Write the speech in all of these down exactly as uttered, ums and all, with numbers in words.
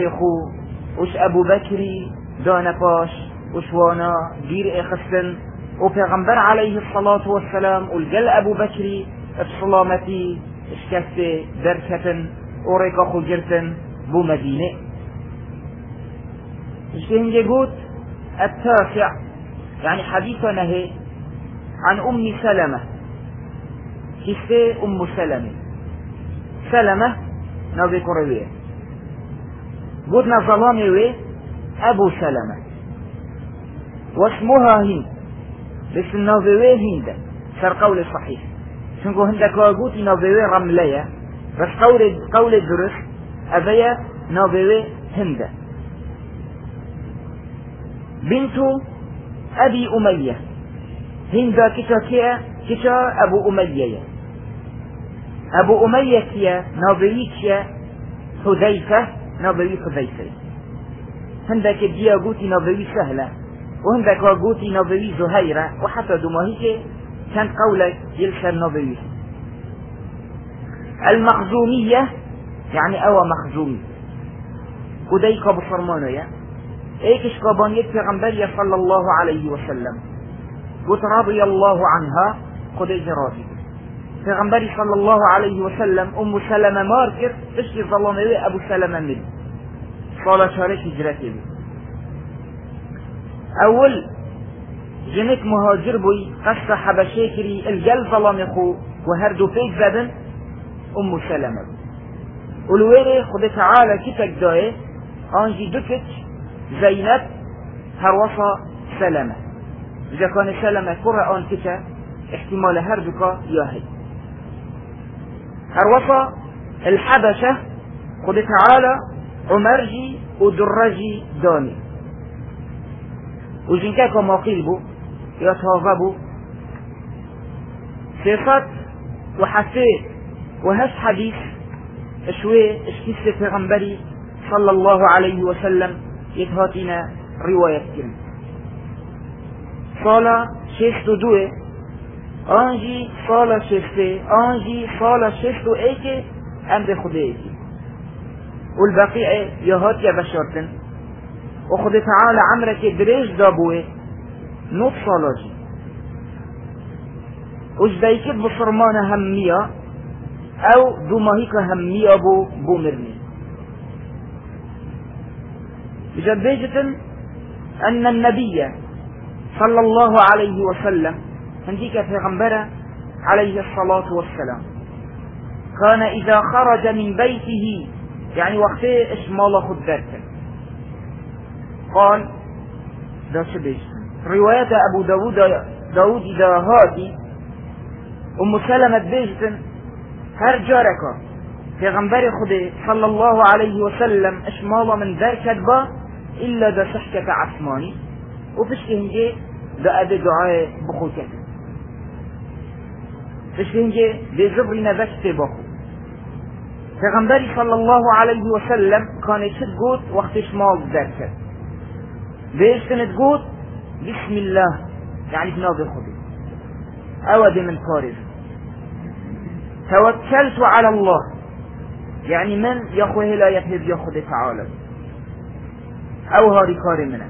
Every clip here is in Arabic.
خو وش ابو بكري دان باش وش وانا دير اخستن وبيغمبر عليه الصلاة والسلام والجل ابو بكري بسلامتي اشكفت دركة وريكا خجرتن بو مدينة. اشتهن جيقوت التاسع يعني حديثنا هي عن ام سلمة كيسة ام سلمة سلمة نبي كرويه قلنا ظلامي وي ابو سلمة واسمها هند بس النوبوي هند صار قول صحيح شنقو هندك واقوتي نوبوي رملية بس قول قول الدرس ابيا نوبوي هند بنت ابي امية هند كتا كيا كتا ابو امية ابو امية كيا نوبوي كيا حذيفة نوبوي حذيفة هندك ديا قوتي نوبوي سهلة وهندك واقوتي نوبوي زهيرة وحتى دماهيك كان قولك يلسى النوبوي. المخزومية يعني أو مخزومي وديك بفرمانه يا ايكش قبانيت في غنبرية صلى الله عليه وسلم قلت رضي الله عنها قديج راضي في غنبري صلى الله عليه وسلم ام سلمة ماركر تشكي ظلامي ابو سلمة مل صالة شارك هجرتي اول جنك مهاجر بوي قصة حبشيكري الجل ظلامي خو وهردو فيك زدن ام سلمة والويري خد تعالى كتك داي انجي دكت زينب هروصة سلمة اذا كان سلمة قرآن كتا احتمال هردوكا ياهي هروصة الحبشة خد تعالى عمرجي ودرجي داني وجنكاكا ما قلبوا يتهاغبوا صفات وحسيت وهش حديث شوي اشكيس في غنبري صلى الله عليه وسلم يتهاتنا رواية كلمة صالة شيستو دوه انجي صالة شيستي انجي صالة شيستو ايكي امر خده ايكي والبقية يهات يا بشارتن وخد تعالى عمرك دريج دابوه نوت صالاجي وش دايكت بصرمانة همية او دوماهيك همية بو بو مرني بجبيجة ان النبي صلى الله عليه وسلم هنديك في غنبرة عليه الصلاة والسلام كان اذا خرج من بيته يعني وقته اشمال خدرته قال ده شبيش رواية ابو داود داود اذا هادي ام سلمة بيجتن هر جاركا في غنبري خده صلى الله عليه وسلم اشمال من ذركت با الا ده شحكة عثماني وفش هنجي ده ابي دعاء بخوتك فش هنجي بزبري نبشت بخو في غنبري صلى الله عليه وسلم كان يشد وقت اشمال ذركت بيش كانت قوت بسم الله يعني بناظر خده اود من فارغ توكلت على الله يعني من يخوه لا يفهد يخده تعالى او هاري كاري منه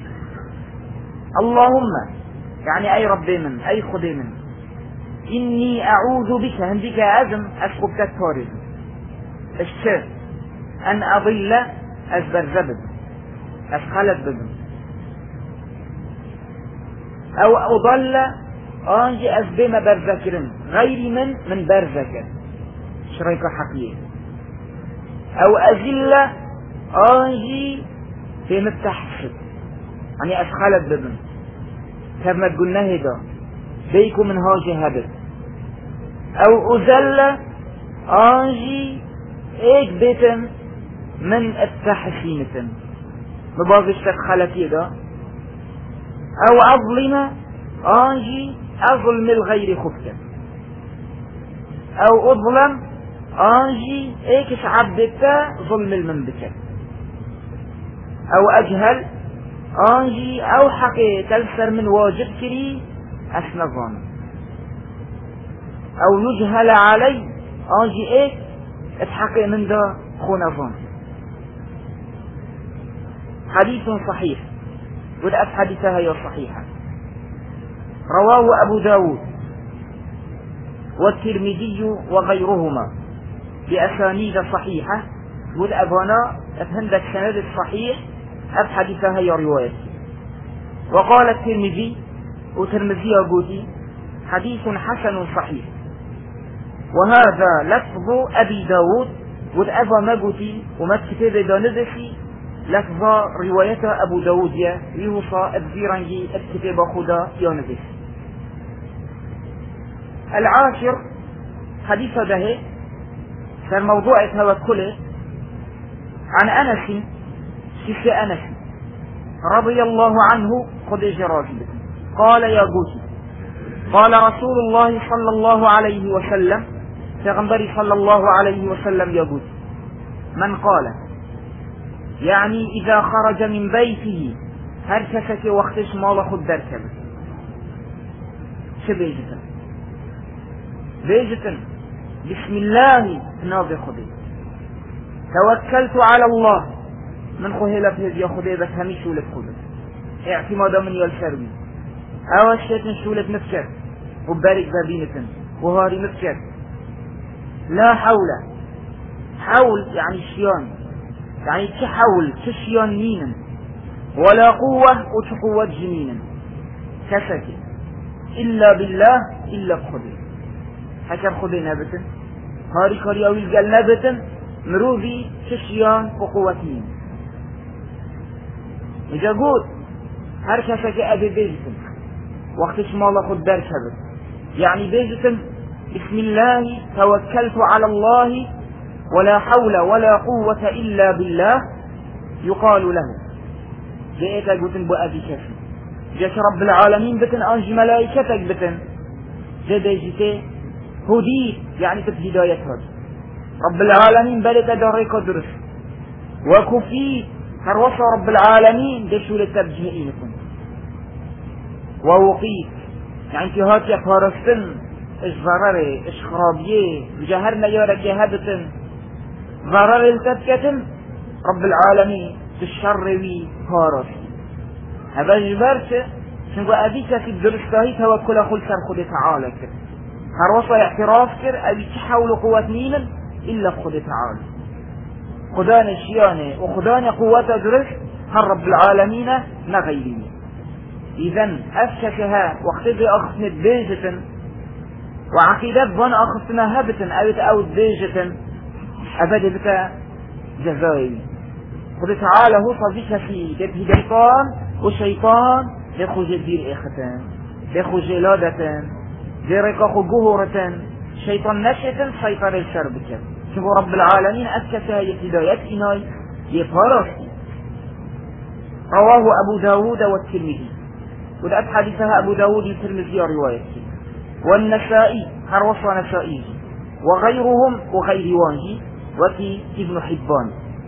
اللهم يعني اي ربي من اي خدي من اني اعوذ بك هنديك ازم اسقبتك فارغ الشر ان اضل ازبر زبد اسخلت ببن او اضل انجي ازبما برذكرن غيري من من برذكر شريكة حقيقية او ازل انجي في متحسد يعني اسخلت ببن كما قلنا هدا بيكو من هاجي هبت او ازل انجي ايك بيتن من التحسينة ببعض الشخلت يدا او اظلم انجي اظلم الغير خفتا او اظلم انجي ايكش عبدتا ظلم المنبكة او اجهل انجي او حقي تلسر من واجب كري اسنظان او يجهل علي انجي ايك اتحقي من دا خونظان حديث صحيح ودأت حديثها هي صحيحة. رواه أبو داود والترمذي وغيرهما بأسانيد صحيحة والأبانا أفهندك سند الصحيح أب حديثها هي رواية. وقال الترمذي وترمذي أبوتي حديث حسن صحيح. وهذا لفظ أبي داود والأبا مبوتي وما تكتب دانذسي لفظ رواية أبو داود يوصى أبزيرانجي الكتاب خدا يانذس. العاشر حديث ده في الموضوع توكله عن أنس شيخ أنس رضي الله عنه خذ جراجل قال يا قوتي قال رسول الله صلى الله عليه وسلم پیغمبر صلى الله عليه وسلم يا قوتي من قال يعني إذا خرج من بيته هر کسی که وقتش مال خود در کرد چه بیجتن بیجتن بسم الله ناب خودی توكلت على الله من خوهلا بهز يا خدي بس همي شولت خودت اعتمادا من يالشربي اول شيطن شولت مفكر وبارك بابينتن وهاري مفكر لا حول حول يعني شيان يعني تحول تشيان مينا ولا قوة وتقوة جنينا كسكي إلا بالله إلا بخدي حكر خدي نابتن هاري كاري اويل قال نابتن مروفي تشيان وقوتين إذا قلت هر كسك أبي بيجتن وقتش مالا خد دركبت يعني بيجتن بسم الله توكلت على الله ولا حول ولا قوة إلا بالله يقال له جئت قلتن بو أبي كسن جاك رب العالمين بتن أنج ملائكتك بتن جدا جتي هديت يعني تب هداية هذا رب العالمين بلت داريك درس وكفيت هروصى رب العالمين دشو لتبجهئينكم ووقيت يعني انتهات يا فارستن اش ضرر اش خرابيه جهرنا يا جهبتن ضرر التبكتن رب العالمين تشروي فارس هذا جبرت شنو أبيك في الدرستاهي توكل أخل سر خد تعالى كر هروصى اعتراف كر أبي تحاول قوة نينا إلا خد تعالى خدان الشيانة وخدان قوة درس هر رب العالمين نغيرين إذن أفشكها واختبي أخصنت بيجة وعقيدة بان أخصنا هبتا أو تأود بيجة أبدا بك جزائي خد تعالى هو صديق فيه جبه شيطان وشيطان يخرج الدير إختان يخرج لادة يرقى جهورة شيطان نشأة سيطر الشربك شوفوا رب العالمين أسكتها يهدايات إناي يفارسي. رواه أبو داود والترمذي وذات حديثها أبو داود والترمذي روايته والنسائي هروصى نسائي وغيرهم وغير وانجي وفي ابن حبان.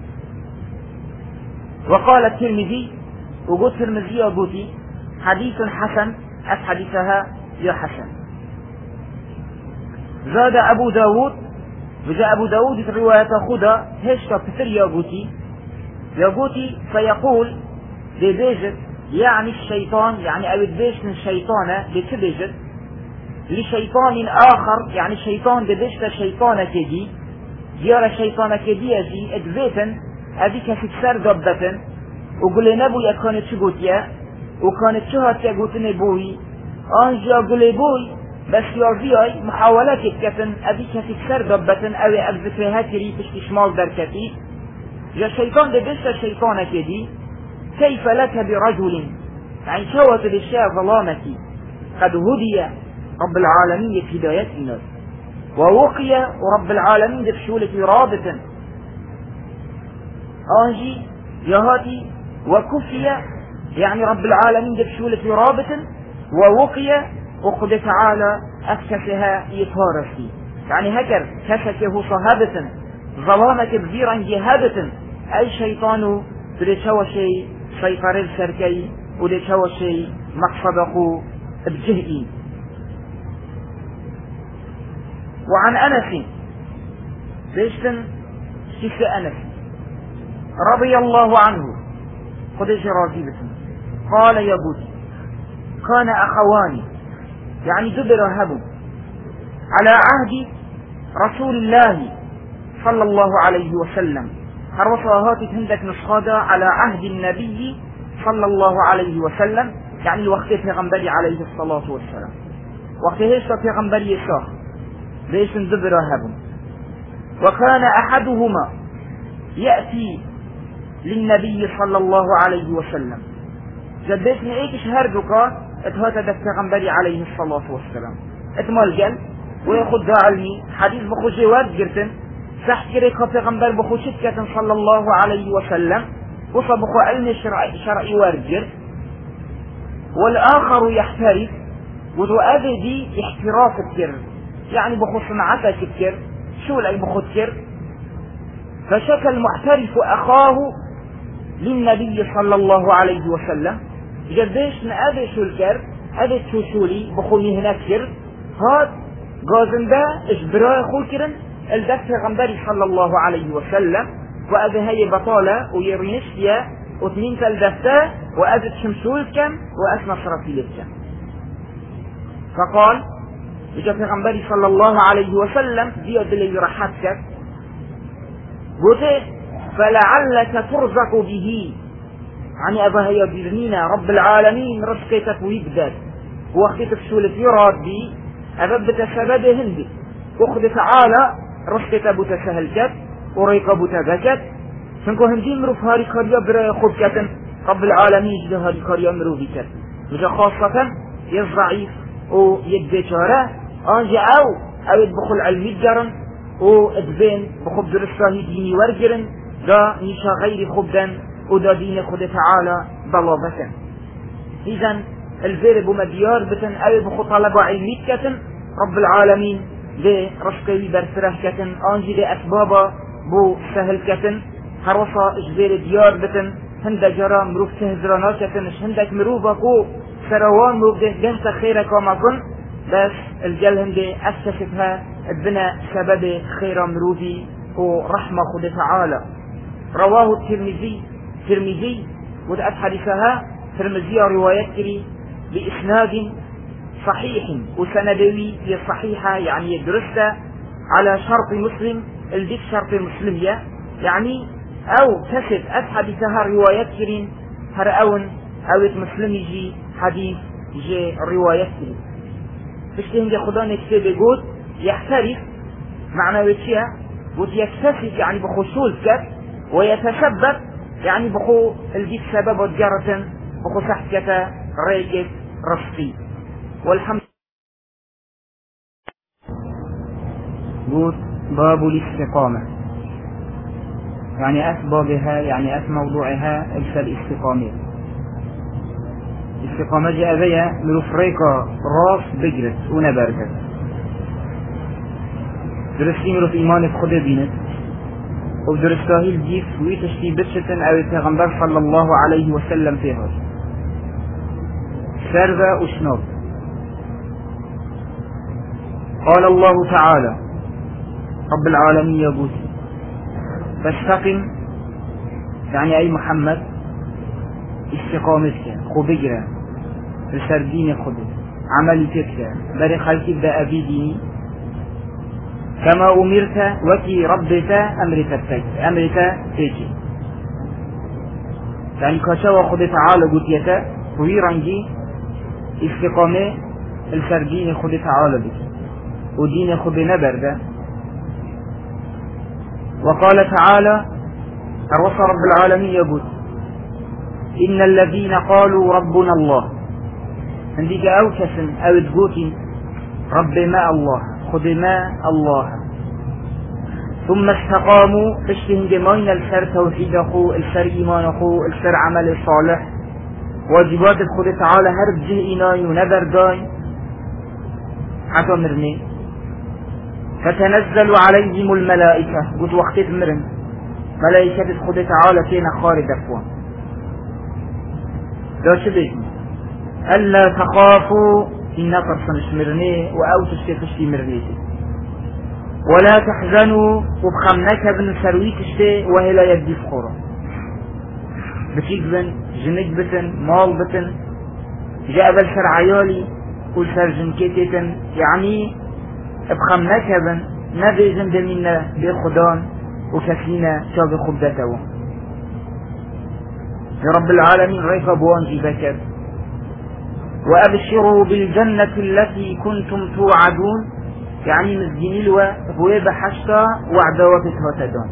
وقال الترمذي وقلت الترمذي وقلت حديث حسن أف حديثها يا حسن. زاد أبو داود وجاء أبو داود في رواية خدا هشتا بسر ياغوتي ياغوتي فيقول لبيجت يعني الشيطان يعني أو البيش من الشيطان لتبيجت لشيطان آخر يعني الشيطان ببيشت الشيطان كدي ديار الشيطان كدي يجي ادبيتا أبيك في كسر ضبتا وقل نبويا كانت شغوتيا وكانت شهات ياغوتني بوي أنجا قل بوي بس يارضياي محاولات الكتن أبي كتك سر دبتن أو أبذفها كري تشمال در كتي يا شيطان دبست الشيطان كدي كيف لك برجل يعني شوت للشيء ظلامتي قد هدي رب العالمين في هداية الناس ووقي ورب العالمين بشولة رابطا أنجي يهاتي وكفي يعني رب العالمين بشولة رابطا ووقي وقد تعالى أكسسها يفارسي يعني هكر كسكه صهابة ظلامك بزيرا جهابة أي شيطان لشوى شيء سيطر السركي ولشوى شيء مقصده بجهئي. وعن أنس بيشتن شيخ أنس رضي الله عنه خدش راضي بسم. قال يقول كان أخواني يعني دبر هبو على عهد رسول الله صلى الله عليه وسلم، هروصاهاتك هندك نسخادة على عهد النبي صلى الله عليه وسلم، يعني وقت پیغمبری عليه الصلاة والسلام، وقت هشتا پیغمبری شاه بيشن دبر هبو. وكان أحدهما يأتي للنبي صلى الله عليه وسلم، جديش نعيكش هردوكا اتهاتا دف پیغمبری عليه الصلاة والسلام اتمال جل ويخد علمي حديث بخو جواد جرتن سحت كريكا پیغمبر بخو شتكة صلى الله عليه وسلم وصا بخو علم شرعي, شرعي وارجر، والآخر يحترف وذو أذي دي احتراف الكر، يعني بخو صنعتك الكر شو لأي بخو الكر. فشكى المحترف أخاه للنبي صلى الله عليه وسلم، جديش نأذي شو الكر أذي شو شولي بخو مهنك كر هاد قازن دا اجبرا خول كرن الدف غنبري صلى الله عليه وسلم، وأذي هاي بطالة ويرنشيا وثنين تلدفتا وأذي شمسول كم وأسنا شرفيل كم. فقال جاء في غنبري صلى الله عليه وسلم ديود اللي يرحبك قلت فلعلك ترزق به، يعني أبا هيا بيرنينا رب العالمين رزقك ويبدأ ووقتك سولة يراد بي أبا بتسبب هندي وخذ تعالى رزقك بتسهلكت وريك بتبكت فنكو هندي مروف هاري كاريا برا خبكت رب العالمين جده هاري كاريا مروفكت وجا خاصة يزرعيف ويدبشاره أنجا أو أو يدبخل علمي جرن وإدبين بخب درستاهي ديني ورجرن دا نيشا غير خبدا ودا دين خد تعالى ضلابة. إذن الفير بمديار بتن أو بخو طلبة علمي كتن رب العالمين دي رشقوي برسره كتن أنجي دي أسبابا بو سهل كتن هروصا اجبير ديار بتن هندا جرا مروف تهزرانا كتن هندك مروفاكو سروان مروف دي جنس خيرك وما كن بس الجل هندي أسستها ابنا سبب خير مروفي ورحمة خد تعالى. رواه الترمذي ترمذي ودأت حديثها ترمذي روايات كري بإسناد صحيح وسندوي صحيحة، يعني يدرسها على شرط مسلم الجد شرط المسلمية، يعني أو كسب أت حديثها روايات كرين هرأون أو مسلم يجي حديث جي روايات كرين بشتهنجي خدان يكتب يقول يحترف معنى وشيها ويكتسب يعني بخصول كت ويتسبب يعني بخو الجيد سبب وجارة بخو سحكة ريكت رصفي. والحمد قول باب الاستقامة، يعني أسبابها يعني أس موضوعها إلسى الاستقامة. الاستقامة جاء بيها من فريقة راس بجرت ونبركت درستي مروف إيمان بخد بينت وبدرستاهي الجيف ويتشتي بشتن أو التغنبر صلى الله عليه وسلم فيها سربة وشناب. قال الله تعالى رب العالمين يقول فاستقم، يعني أي محمد استقامتك خبجرة السردين خده عملي تكة بري خلقك دا أبي ديني كما أمرت وكي ربك أمرت أمرت تيجي، يعني كشوا خد تعالى قلت يتا ويرانجي استقامة السردين خد تعالى بك ودين خد نبرده. وقال تعالى الرسول رب العالمين يقول إن الذين قالوا ربنا الله، عندك أو كسن أو تقوتي رب ما الله خذ ما الله ثم استقاموا فاشتهم جمعين السر توحيد أخو السر إيمان أخو السر عمل صالح واجبات خذ تعالى هرب جه إناي ونبر داي حتى مرني فتنزل عليهم الملائكة قلت وقت مرن ملائكة خذ تعالى كينا خارج أفوان لا شبه ألا تخافوا إن قرصنش مرني وأو تشتي تشتي مرنيتي ولا تحزنوا وبخمنك بن سروي تشتي وهي لا يدي فخورا بتيك بن جنك بتن مال بتن جاء بالسر عيالي والسر جنكتتن يعني بخم نكبن نبيزن دمينا بخدان وكسينا شاب خبدته يا رب العالمين ريف بوان جيبكت وأبشروا بالجنة التي كنتم توعدون يعني مزجين الوا بويب حشتا وعدواتها تدون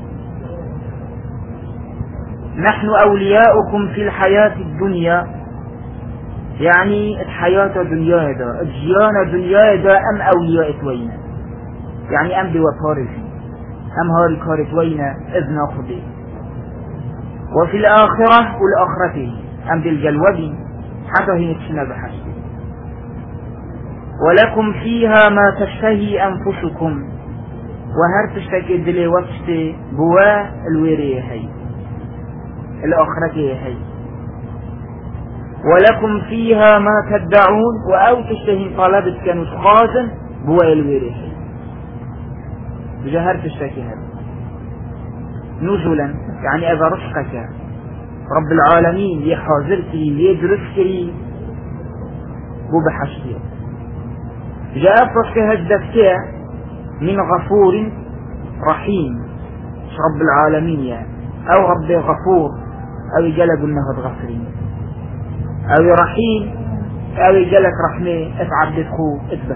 نحن أولياؤكم في الحياة الدنيا يعني الحياة الدنيا دا الجيانة الدنيا دا أم أولياء توينا يعني أم بوفارسي أم هاري كارت وينا إذن أخذي وفي الآخرة والآخرة أم بالجلوبي حتى هي نتشنا بحشد ولكم فيها ما تشتهي أنفسكم وهر تشتكي دلي وقت بوا الويري هي الآخرة هي ولكم فيها ما تدعون وأو تشتهي طلبت كانت خازن بوا الويري هي بجهر تشتكي هذا نزلا يعني إذا رزقك رب العالمين يحاضرك يدرسك بو بحشتي جاء فرصك هجدتك من غفور رحيم رب العالمين يعني أو رب غفور أو يجلب النهض غفرين أو رحيم أو يجلك رحمة اتعبدت خو اثبت.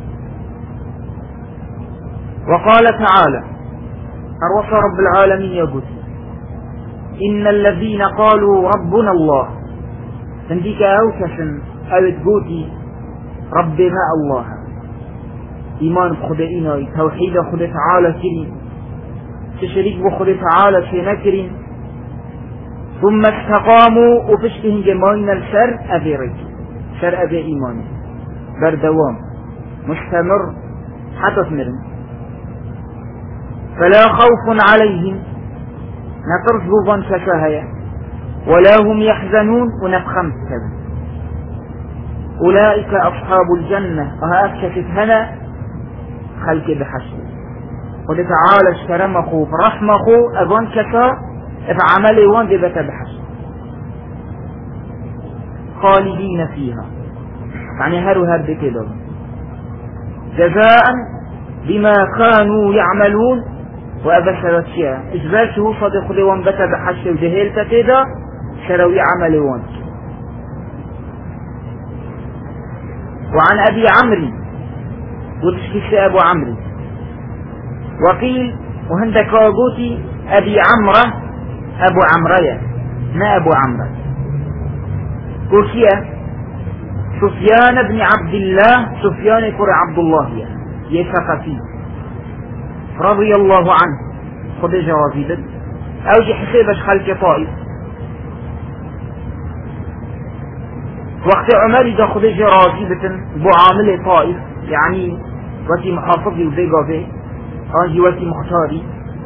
وقال تعالى أروح رب العالمين يقول إن الذين قالوا ربنا الله تنديك أوكسن أو تقولي ربنا الله إيمان بخدئنا توحيد خدئ تعالى كريم تشريك بخدئ تعالى شينا كريم ثم استقاموا وفشتهم جمعين الشر أبي رجل شر أبي إيمان بردوام مستمر حتى تمرن فلا خوف عليهم نترزقوا ظنشكاهية ولا هم يحزنون ونفخم كذا أولئك أصحاب الجنة وهأكشفت هنا خلق بحشر قد تعالى اشترمخوا برحمخوا أظن كتا افعملي وان دبت بحشر خالدين فيها يعني هروا هرد كده جزاء بما كانوا يعملون وأبشرت شيئا إجباشه صدق لي وان بتا بحشر جهيلتا كده شروي عملي وان. وعن أبي عمرو وتشكيش أبو عمرو وقيل وهندك وقوتي أبي عمرو أبو عمرية ما أبو عمرو كوشيا سفيان بن عبد الله سفيان كر عبد الله يثقفي رضي الله عنه خذ جوازي أوجي حسيبش خلق طائف وقت عمر إذا خذ جوازي بتن بعامل طائف يعني وتي محافظي وزيقافي أنجي وتي مختاري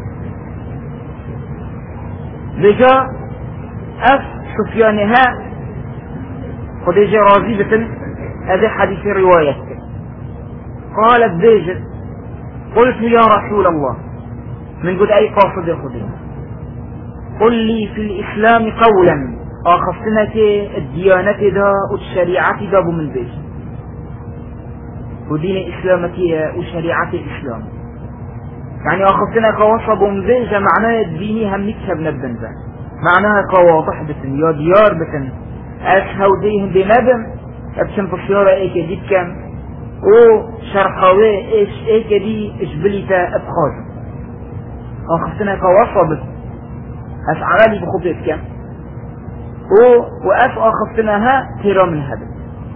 لجا أف سفيانها خديجة رازيبة هذا حديث رواية قالت بيجت قلت يا رسول الله من قد أي قاصد يا خديجة قل لي في الإسلام قولا أخصنك الديانة دا والشريعة دا من بيجت ودين إسلامك وشريعة الإسلام يعني أخصنك وصب من بيجة معناه الديني هم نكسب نبنزا معناها قواضح بتن يا ديار بتن أشهوديهم بمدن أبشن بصيارة إيكا دي بكم أو شرحاوي إيش إيكا دي إشبليتا أبخاز أخصنا كوصبت أشعالي بخطيت كم أو وأف أخصناها ترى من هذا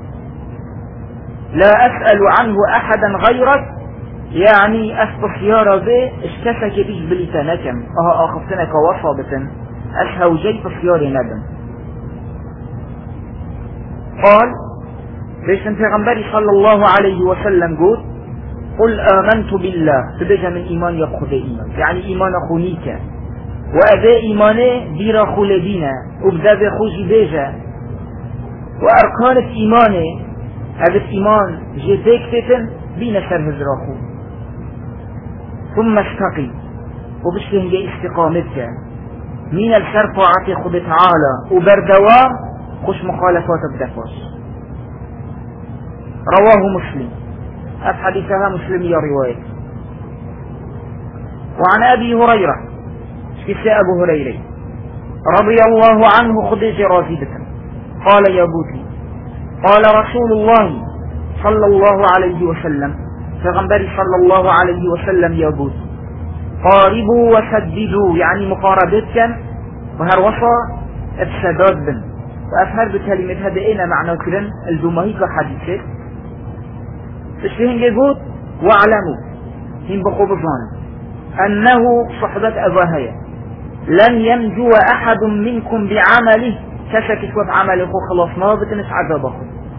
لا أسأل عنه أحدا غيرك يعني أفبصيارة بي اشتسك بإشبليتا نكم أها أخصنا كوصبت أشهوجي بصياري ندم قال ليش انت غنبري صلى الله عليه وسلم قول قل آمنت بالله تبجى من إيمان يبخذ إيمان يعني إيمان أخونيك وأبا إيمانه دير خلدينا وبدا بخوشي بيجا وأركانة إيمانه هذا إيمان جديك تتن بين شر هزراخو ثم استقي وبشتهم جاي استقامتك من السر طاعة خد تعالى وبردوام خش مخالفات بدفاش. رواه مسلم، حديثها مسلم يا رواية. وعن أبي هريرة شكسى أبو هريرة رضي الله عنه خديج رازدة قال يا بوتي قال رسول الله صلى الله عليه وسلم فغنبري صلى الله عليه وسلم يا بوتي قاربوا وسددوا يعني مقاربتك وهروصا السداد بن وأفهر بكلمة هدئنا معنى كلن الدمهيك حديثة تشتهن يقول واعلموا هم بقبضان أنه صحبة أباهية لن ينجو أحد منكم بعمله كشكش وبعمله خلاص ما بتنش عذابه.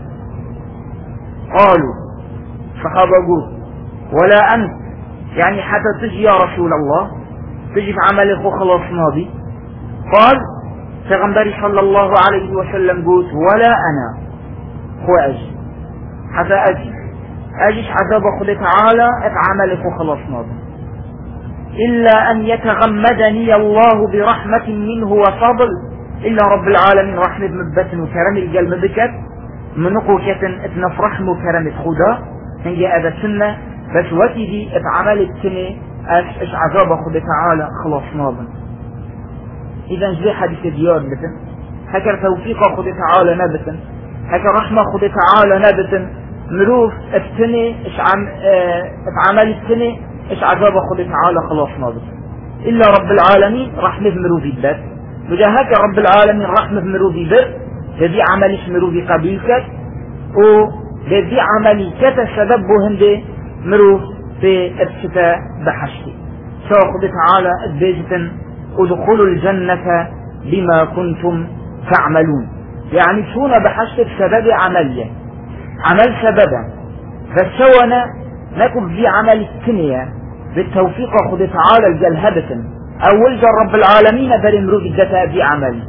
قالوا صحابة قول ولا أنت يعني حتى تجي يا رسول الله تجي بعمله خلاص ماضي. قال فغنبري صلى الله عليه وسلم قول ولا أنا هو أجي حتى أجي أجيش عذاب خد تعالى افعمله خلاص ماضي إلا أن يتغمدني الله برحمة منه وفضل إلا رب العالمين رحمة مبتن وكرم القلب بكت منقو كتن اتنفرح مكرمة خدا هنجي هذا سنة بس وكذي افعمل التني اش عذاب خد تعالى خلاص ماضي. إذا جزي حديث ديار بتن هكا توفيق خد تعالى نبتن هكا رحمة خد تعالى نبتن مروف التني اش عم افعمل التني اش عذاب خد تعالى خلاص ماضي إلا رب العالمين رحمة مروفي بات وجاهك رب العالمين رحمة مروفي بات هذي عملش مروفي قبيلك وهذي عملي كتا سببه هندي مروف في الشتاء بحشتي سوى خد تعالى الدجتن ادخلوا الجنة بما كنتم تعملون يعني شونا بحشتك سبب عملية عمل سببا فسونا نكب في عمل التنية بالتوفيق خد تعالى الجلهبة أول جر رب العالمين برمرو في الدتا في عمل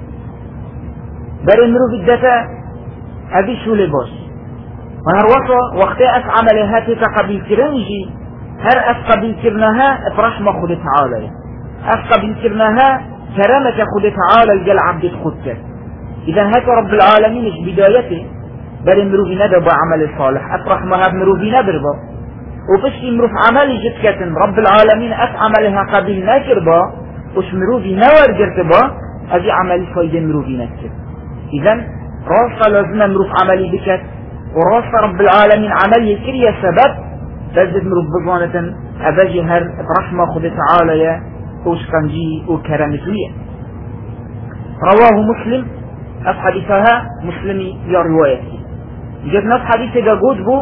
برمرو في الدتا أبي شو لباس وهروصة وقت أس عملها تقبل كرنجي هر أس قبل كرنها افرح ما خد تعالى أس قبل كرنها كرمك خد تعالى الجل عبد خدك. إذا هكا رب العالمين إيش بدايته برمرو في ندب عمل صالح افرح ما هبمرو في نبربا وفش يمرو في عمل جدكة رب العالمين أس عملها قبل ناكربا وش مرو في نور جرتبا أجي عمل فايدة مرو في ناكر. إذا راسا لازم مرو في عملي بكت وراسا رب العالمين عملي كريا سبب تجد مرو بضوانة أباجي هر رحمة خد تعالى يا وشكنجي وكرامتوية. رواه مسلم أفحديثها مسلمي يا روايتي جد نفس حديث جاجود بو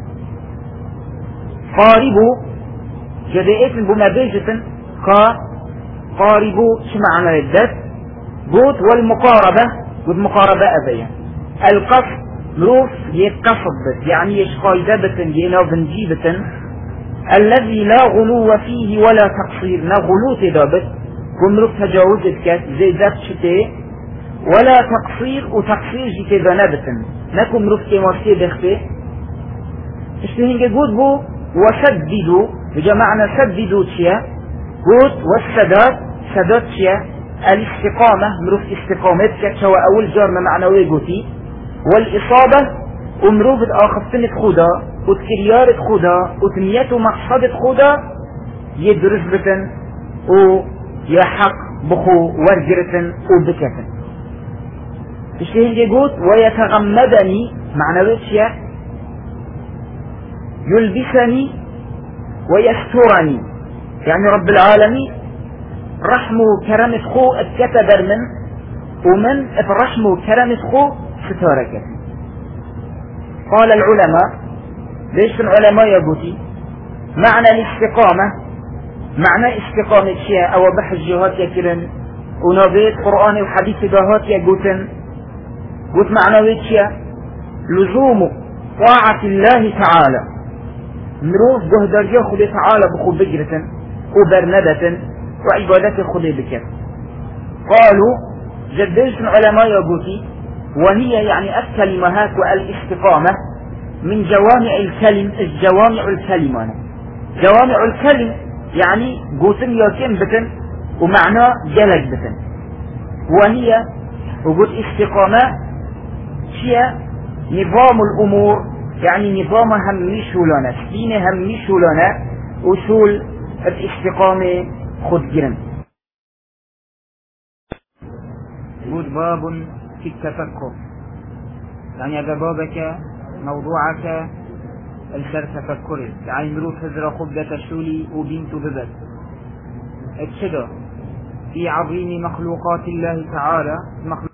قاربوا جدائت بمبيجة قاربوا شمعنا الدد بوت والمقاربة والمقاربة أبيا القصد مروف يتقصد يعني يشقايدبة ينافنجيبة الذي لا غلو فيه ولا تقصير نا غلو تدابت ومروف تجاوزت كات زي ذات شتي ولا تقصير وتقصير جيت ذنبة نكو مروف كمارسي بختي اشتهين جود بو وسددوا بجمعنا سددوا تشيا قوت والسداد سداد تشيا الاستقامة مروف استقامتك سواء أول جارنا معنوي قوتي والإصابة ومروف الآخفتنة خدا وتكريارة خدا وتنيته مقصدة خدا يدرس بتن ويحق بخو ورجرة وبكة اشتهين جود ويتغمدني معنوي تشيا يلبسني ويسترني يعني رب العالمين رحمه كرمت خو اتكتبر من ومن رحمه كرمت خو ستارك. قال العلماء ليش العلماء يقولي معنى الاستقامة معنى استقامة شيء او بحث جهات يكرن ونبيت قرآن وحديث جهات يقولن قلت معنى شيء لزوم طاعة الله تعالى نروف جهدر خد تعالى بخو بجرة وبرندة وعبادة خد بك. قالوا جديش العلماء يقولي وهي يعني الكلمات والاستقامة من جوامع الكلم الجوامع الكلمة جوامع الكلم يعني قوتن يوتين بتن ومعناه جلد بتن، وهي وجود استقامة هي نظام الأمور، يعني نظام همي شولانة سين همي شولانة أصول الاستقامة خد جرم. بود باب في التفكر، يعني هذا بابك موضوعك السر تفكري، يعني مروف هزر خبدة شولي وبنت ببت اتشدى في عظيم مخلوقات الله تعالى، مخلوق